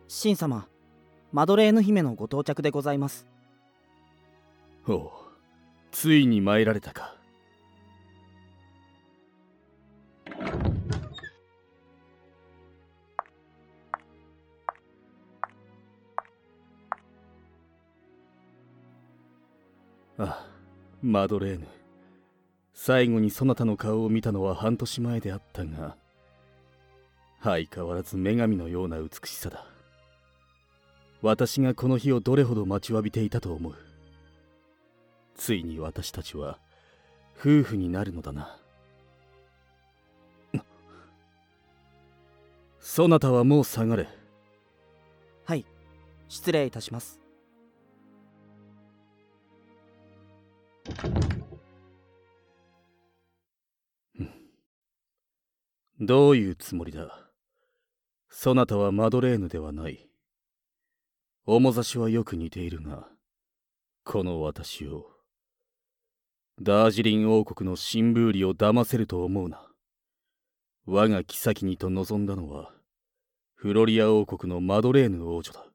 神様、マドレーヌ姫のご到着でございます。 おう、ついに参られたか。あ、マドレーヌ。最後にそなたの顔を見たのは半年前であったが、相変わらず女神のような美しさだ。私がこの日をどれほど待ちわびていたと思う。ついに私たちは夫婦になるのだな。そなたはもう下がれ。 はい、失礼いたします。 どういうつもりだ。そなたはマドレーヌではない。面差しはよく似ているが、この私をダージリン王国の新ブーリを騙せると思うな。我が妃にと望んだのはフロリア王国のマドレーヌ王女だ。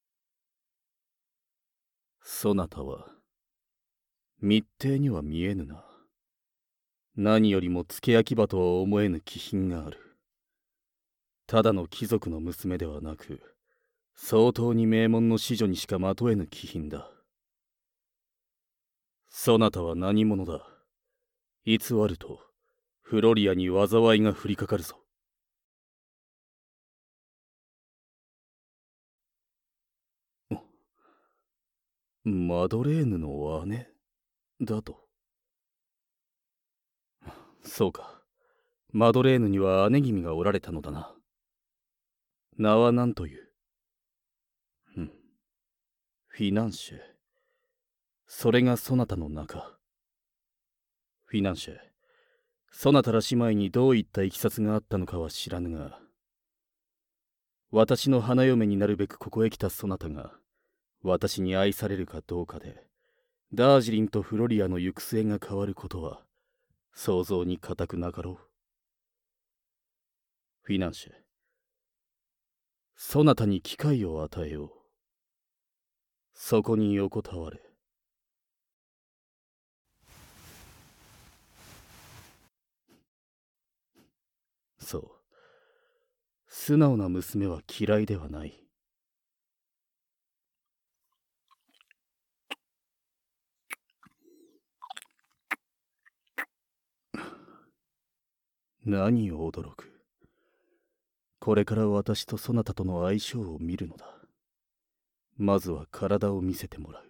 そなたは密偵には見えぬな。何よりも付け焼き場とは思えぬ気品がある。ただの貴族の娘ではなく、相当に名門の子女にしかまとえぬ気品だ。そなたは何者だ。偽るとフロリアに災いが降りかかるぞ。マドレーヌの姉だと。そうか。マドレーヌには姉君がおられたのだな。名は何という？フィナンシェ。それがそなたの名か。フィナンシェ。そなたら姉妹にどういったいきさつがあったのかは知らぬが、私の花嫁になるべくここへ来たそなたが、私に愛されるかどうかで、ダージリンとフロリアの行く末が変わることは、想像に難くなかろう。フィナンシェ。そなたに機会を与えよう。そこに横たわれ。そう。素直な娘は嫌いではない。何を驚く。これから私とそなたとの相性を見るのだ。まずは体を見せてもらう。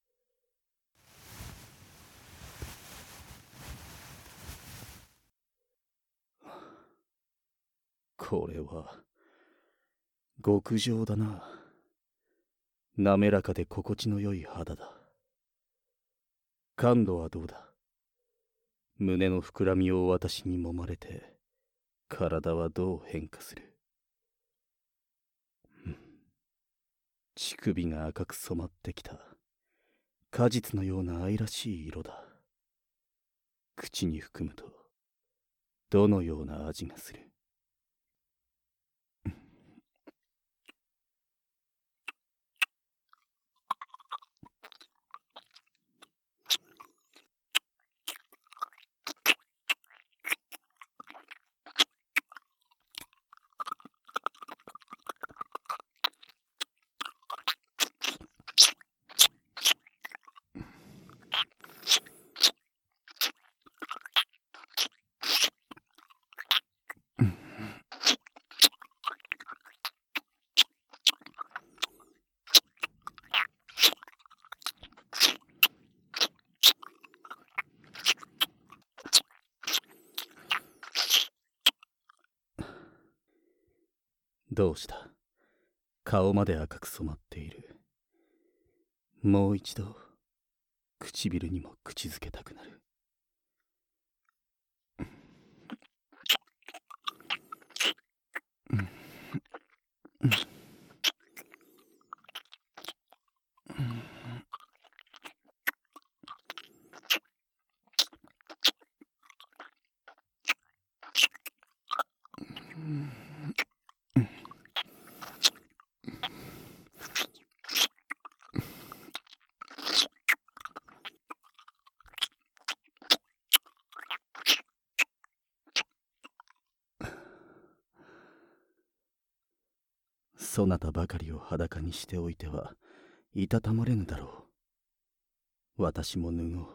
これは極上だな。滑らかで心地の良い肌だ。感度はどうだ。胸の膨らみを私に揉まれて体はどう変化する。乳首が赤く染まってきた。果実のような愛らしい色だ。口に含むとどのような味がする。どうした？顔まで赤く染まっている。もう一度唇にも口づけたくなる。 そなたばかりを裸にしておいてはいたたまれぬだろう。私も脱ごう。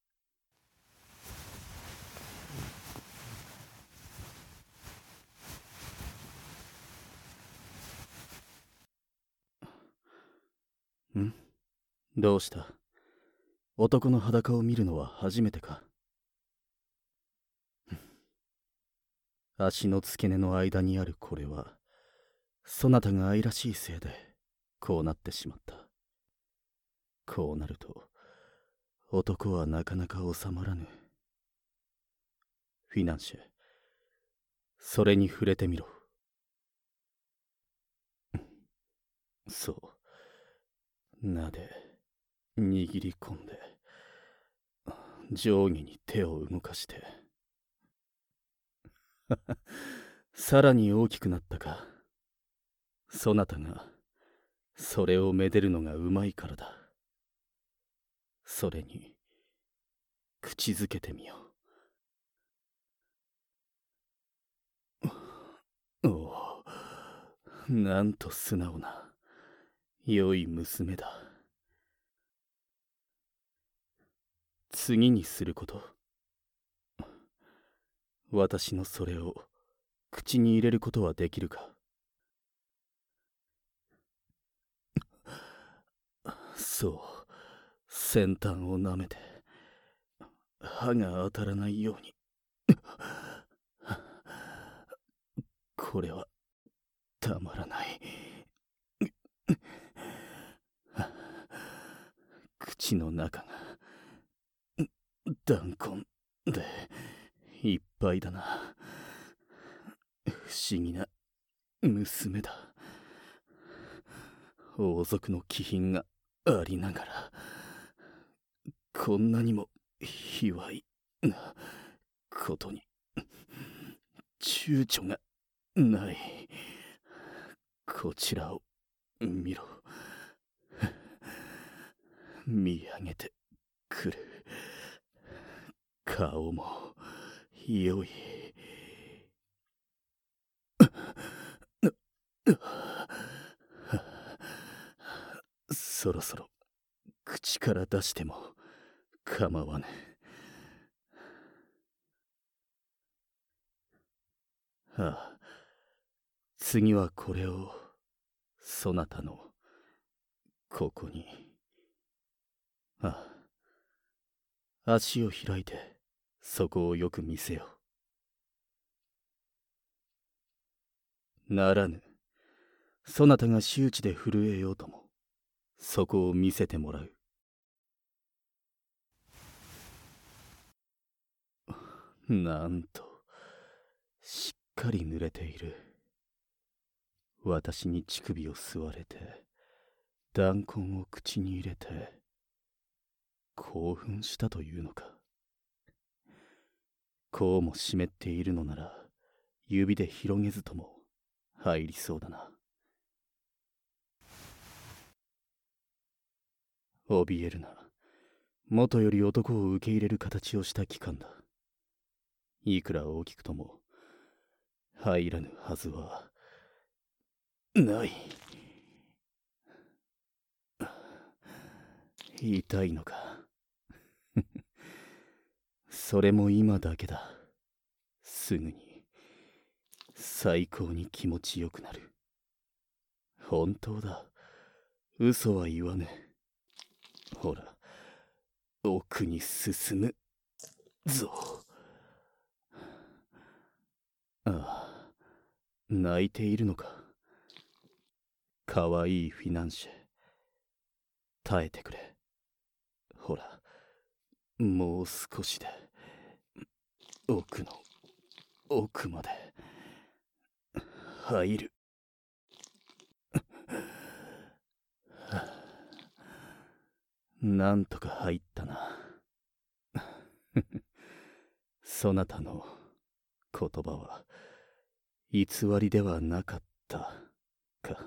どうした？男の裸を見るのは初めてか？足の付け根の間にあるこれは、そなたが愛らしいせいでこうなってしまった。こうなると男はなかなか収まらぬ。フィナンシェ、それに触れてみろ。そう、なで握り込んで上下に手を動かしてさらに大きくなったか。そなたがそれをめでるのがうまいからだ。それに口づけてみよう。おお、なんと素直な良い娘だ。次にすること、私のそれを口に入れることはできるか？そう、先端を舐めて歯が当たらないように。これはたまらない。口の中が弾痕でいっぱいだな。不思議な娘だ。王族の気品がありながらこんなにも卑猥なことに躊躇がない。こちらを見ろ。見上げてくる。顔も良い。そろそろ口から出しても構わぬ。ああ、次はこれをそなたのここに。ああ、足を開いてそこをよく見せよ。ならぬ。そなたが周知で震えようともそこを見せてもらう。なんとしっかり濡れている。私に乳首を吸われて弾痕を口に入れて興奮したというのか。こうも湿っているのなら指で広げずとも入りそうだな。怯えるな。元より男を受け入れる形をした機関だ。いくら大きくとも入らぬはずはない。痛いのか。それも今だけだ。すぐに最高に気持ちよくなる。本当だ。嘘は言わぬ。ほら、奥に進むぞ。ああ、泣いているのか。かわいいフィナンシェ、耐えてくれ。ほら、もう少しで奥の奥まで入る。なんとか入ったな。そなたの言葉は偽りではなかったか。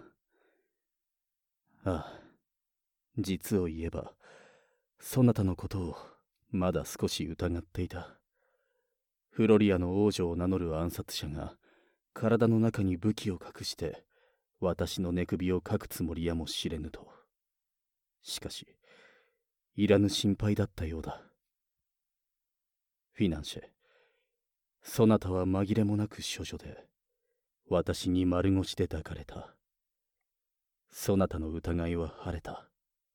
ああ、実を言えばそなたのことをまだ少し疑っていた。フロリアの王女を名乗る暗殺者が体の中に武器を隠して私の寝首をかくつもりやもしれぬと。しかし、いらぬ心配だったようだ。フィナンシェ、そなたは紛れもなく処女で、私に丸腰で抱かれた。そなたの疑いは晴れた。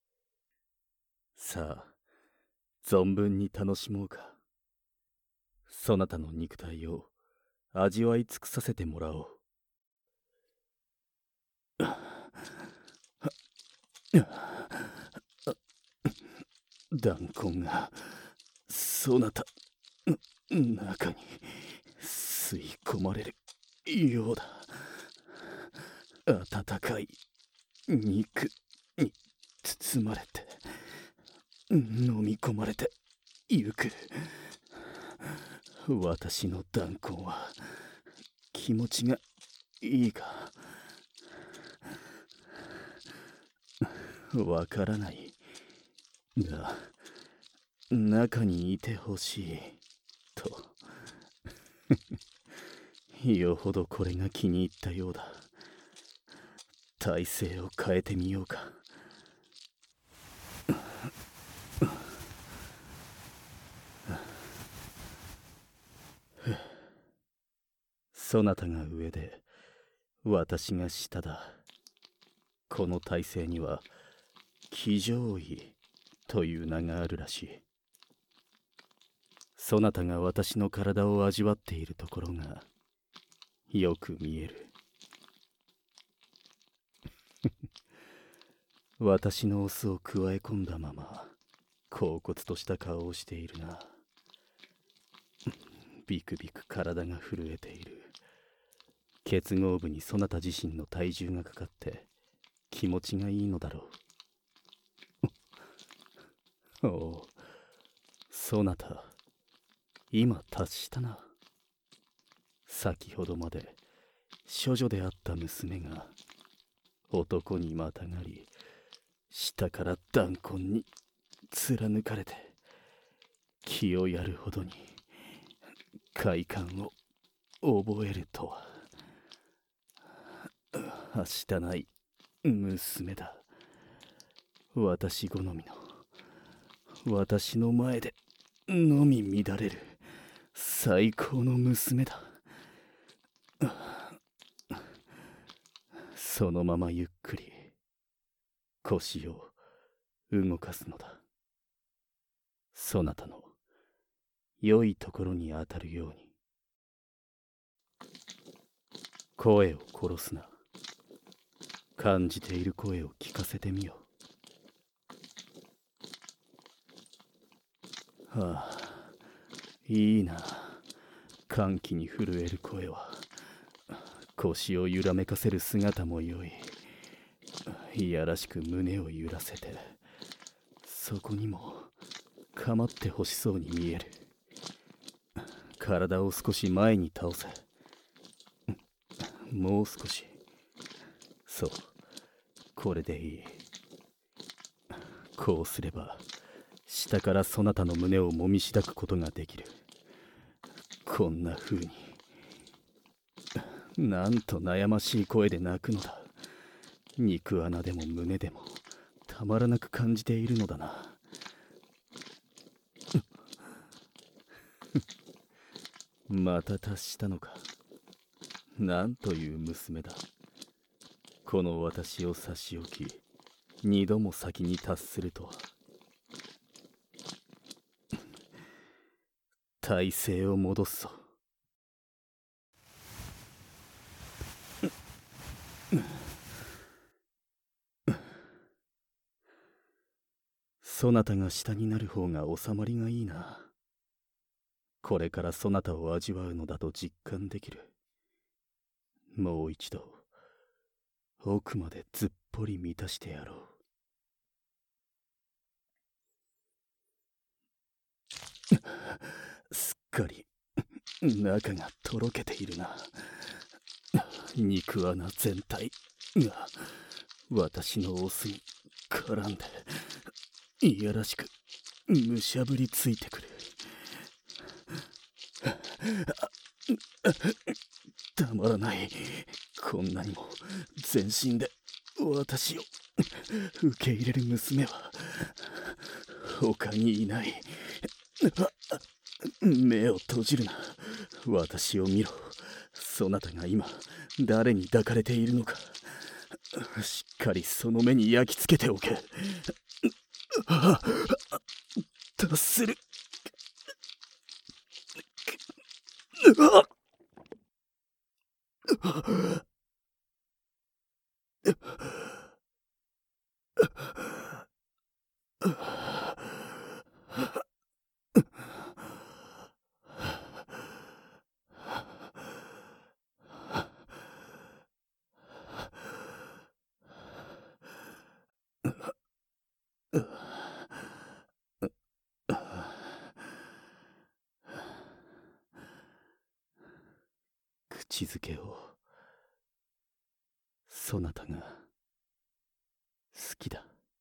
さあ、存分に楽しもうか。そなたの肉体を味わい尽くさせてもらおう。弾痕がそなたの中に吸い込まれるようだ。温かい肉に包まれて飲み込まれてゆく。私の弾痕は気持ちがいいかわからないが、中にいてほしいとよほどこれが気に入ったようだ。体勢を変えてみようか。そなたが上で私が下だ。この体勢には騎乗位という名があるらしい。そなたが私の体を味わっているところがよく見える。私のオスをくわえ込んだまま恍惚とした顔をしているな。ビクビク体が震えている。結合部にそなた自身の体重がかかって気持ちがいいのだろう。おお、そなた今達したな。先ほどまで処女であった娘が男にまたがり、下から弾痕に貫かれて気をやるほどに快感を覚えるとは。はしたない娘だ。私好みの、私の前でのみ乱れる最高の娘だ。そのままゆっくり腰を動かすのだ。そなたの良いところに当たるように。声を殺すな。感じている声を聞かせてみよ。はあ、いいな。歓喜に震える声は。腰を揺らめかせる姿も良い。いやらしく胸を揺らせて、そこにも構ってほしそうに見える。体を少し前に倒せ。もう少し。そう、これでいい。こうすれば下からそなたの胸をもみしだくことができる。こんな風に。なんと悩ましい声で泣くのだ。肉穴でも胸でもたまらなく感じているのだな。また達したのか。なんという娘だ。この私を差し置き、二度も先に達するとは。体勢を戻すぞ。そなたが下になる方が収まりがいいな。これからそなたを味わうのだと実感できる。もう一度奥までずっぽり満たしてやろう。すっかり中がとろけているな。肉穴全体が私のオスに絡んでいやらしくむしゃぶりついてくる。たまらない。こんなにも全身で私を受け入れる娘は他にいない。目を閉じるな。私を見ろ。そなたが今誰に抱かれているのか、しっかりその目に焼き付けておけ。達する。口づけを、そなたが好きだ。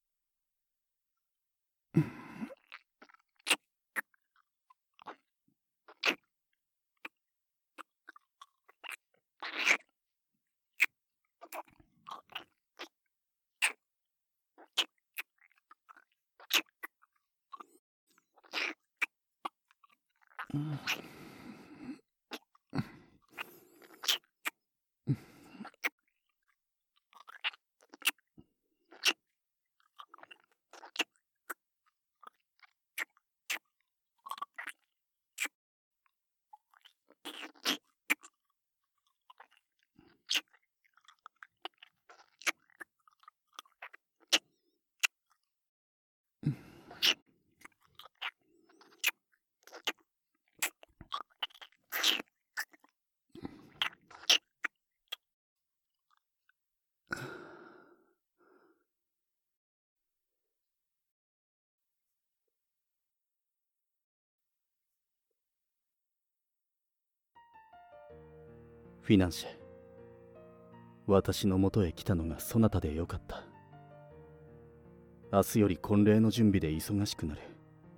フィナンシェ、私のもとへ来たのがそなたでよかった。明日より婚礼の準備で忙しくなる。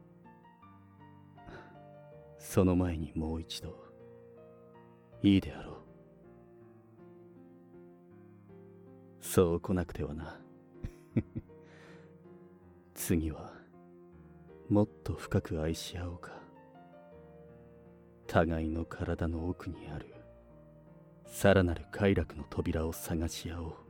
その前にもう一度いいであろう。そう来なくてはな。次はもっと深く愛し合おうか。互いの体の奥にあるさらなる快楽の扉を探し合おう。